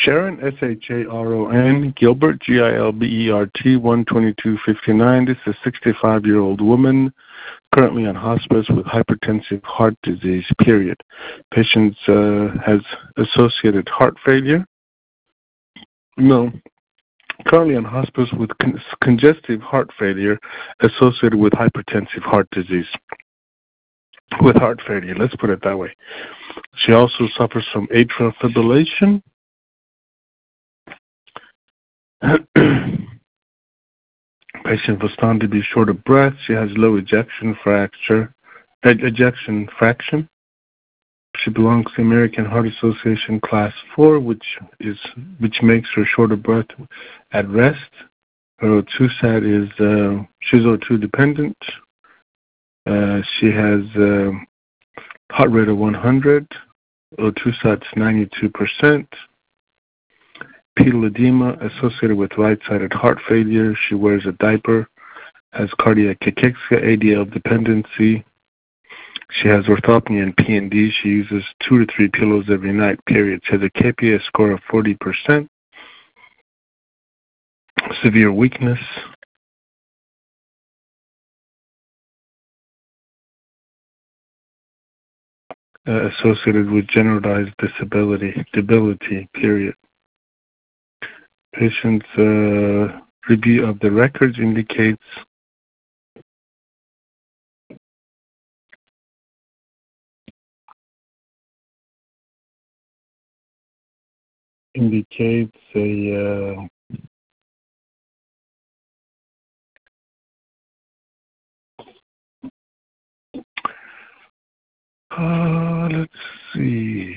Sharon, S-H-A-R-O-N, Gilbert, G-I-L-B-E-R-T, 12259. This is a 65-year-old woman currently on hospice with hypertensive heart disease, period. Patient has associated heart failure. No. Currently on hospice with congestive heart failure associated with hypertensive heart disease. With heart failure, let's put it that way. She also suffers from atrial fibrillation. Patient was found to be short of breath. She has low ejection fraction. She belongs to the American Heart Association Class 4, which makes her short of breath at rest. Her O2 sat is she's O2 dependent. She has heart rate of 100. O2 sat's 92%. Pedal edema associated with right-sided heart failure. She wears a diaper, has cardiac cachexia, ADL dependency. She has orthopnea and P&D. She uses 2 to 3 pillows every night, period. She has a KPS score of 40%. Severe weakness. Associated with generalized debility, period. Patient's review of the records indicates a let's see.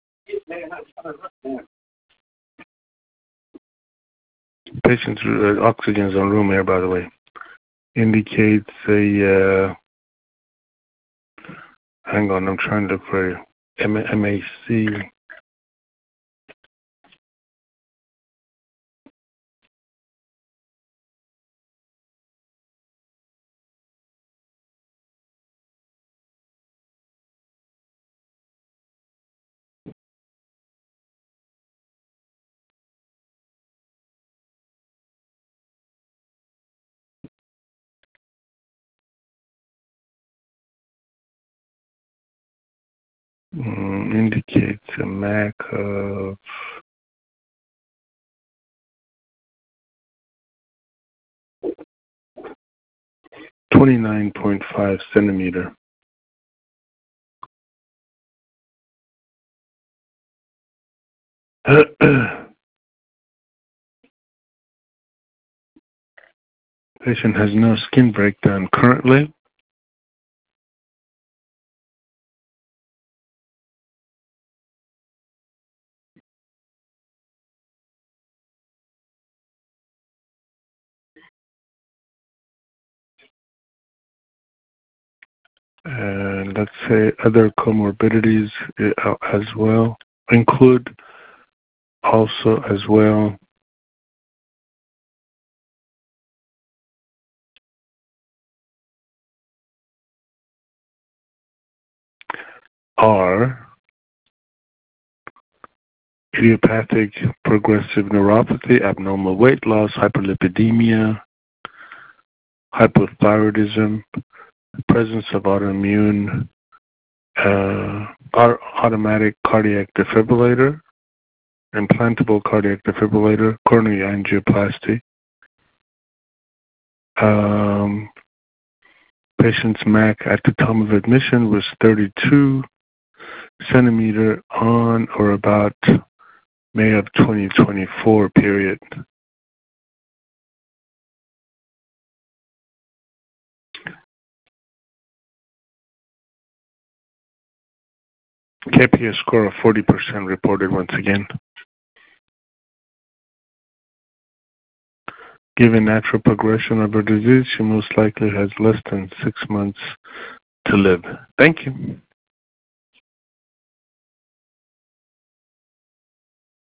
Patient's oxygen's on room air, by the way. Indicates a hang on, I'm trying to look for MAC. Indicates a MAC of 29.5 centimeter. Patient has no skin breakdown currently. And let's say other comorbidities as well include also as well are idiopathic progressive neuropathy, abnormal weight loss, hyperlipidemia, hypothyroidism, presence of autoimmune automatic cardiac defibrillator, implantable cardiac defibrillator, coronary angioplasty. Patient's MAC at the time of admission was 32 centimeter on or about May of 2024, period. KPS score of 40% reported once again. Given natural progression of her disease, she most likely has less than 6 months to live. Thank you.